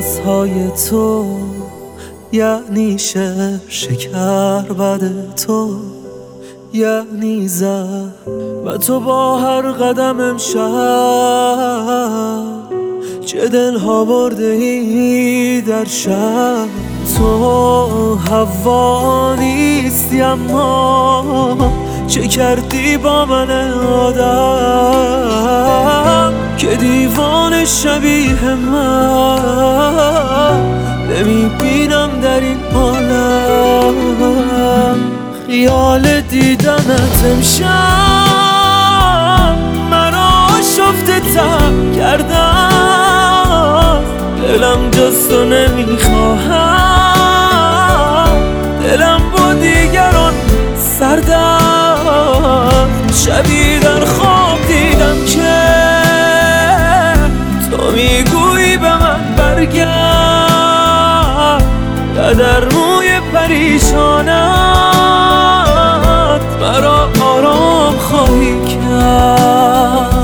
لباسهای تو یعنی شکر بد تو یعنی زهر و تو با هر قدم امشب چه دلها برده ای در شب. تو هوا نیستی اما چه کردی با من آدم که دیوانه شبیه من نمیبینم در این عالم. خیال دیدنت امشب منو شفته تر کردم، دلم جز تو نمیخواهم، دلم با دیگران سردم. شبی در خواب دیدم که تو میگویی به من برگرد و در موی پریشانت مرا آرام خواهی کرد.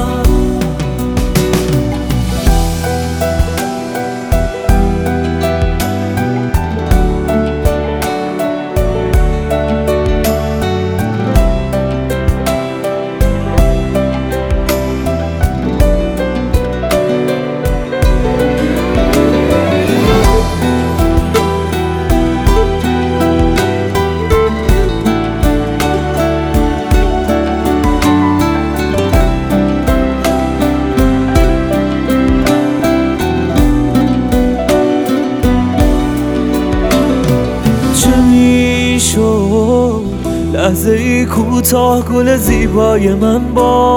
لحظه ای کوتاه گل زیبای من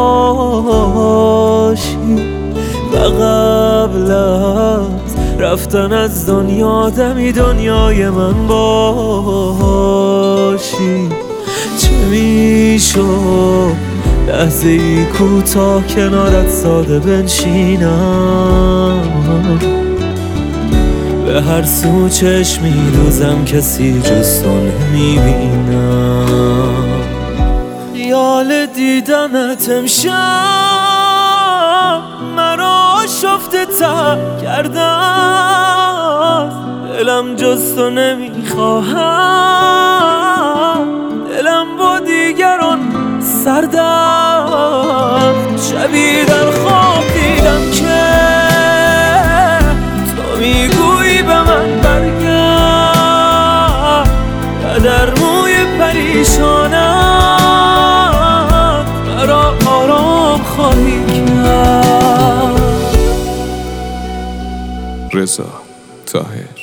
باشی و قبل از رفتن از دنیا دمی دنیای من باشی. چه میشد لحظه ای کوتاه کنارت ساده بنشینم، به هر سو چشمی دوزم کسی جز تو نمیبینم. خیال دیدنت امشب مرا شفته تر کردم، دلم جز تو نمیخواهم، دلم با دیگران سردم. شبی در خواب دیدم که تو میگویی به من برگرد و در موی پریشانت مرا آرام خواهی کرد. رضا طاهر.